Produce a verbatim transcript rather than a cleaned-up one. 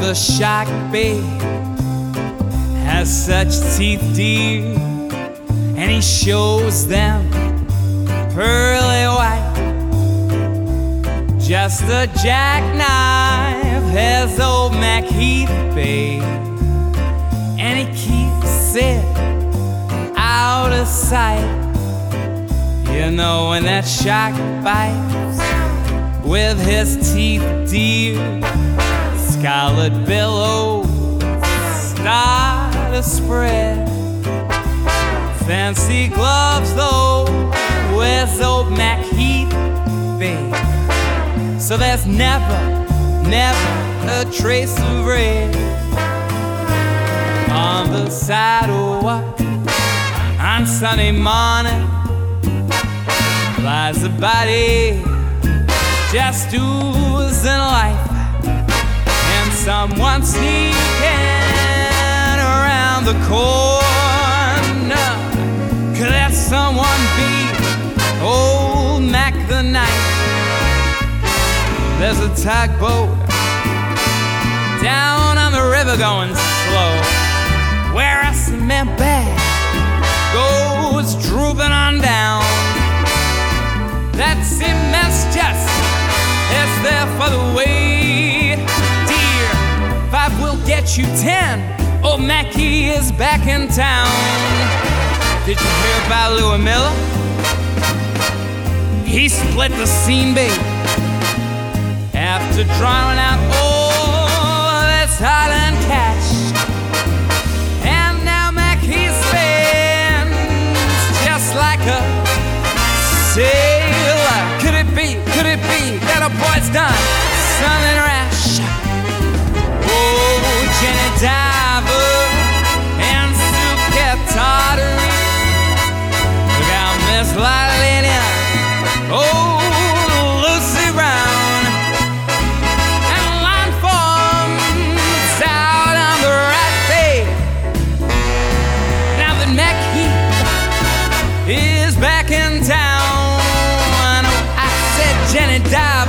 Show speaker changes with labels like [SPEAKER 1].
[SPEAKER 1] the shark, babe, has such teeth, dear, and he shows them pearly white. Just a jackknife has old MacHeath, babe, and he keeps it out of sight. You know when that shark bites with his teeth, dear, scarlet billows start to spread. Fancy gloves though wears old MacHeath, babe, so there's never, never a trace of red on the sidewalk. On Sunday morning lies a body just oozing life, and someone sneaking around the corner. Could that someone be old Mac the Knife? There's a tugboat down on the river going slow, where a cement bag goes drooping on down. That cement's just is there for the weight, dear. Five will get you ten. Old Mackie is back in town. Did you hear about Louis Miller? He split the scene, babe, after drawing out all this hard-earned cash. And now Mackie spends just like a sailor. Could it be, could it be that a boy's done something rash? Oh, Jenny Diver and Sue Tartary, look out, Miss Lillian, oh, Lucy Brown, and line forms out on the right bay. Now that MacHeath is back in town, I said Jenny Diver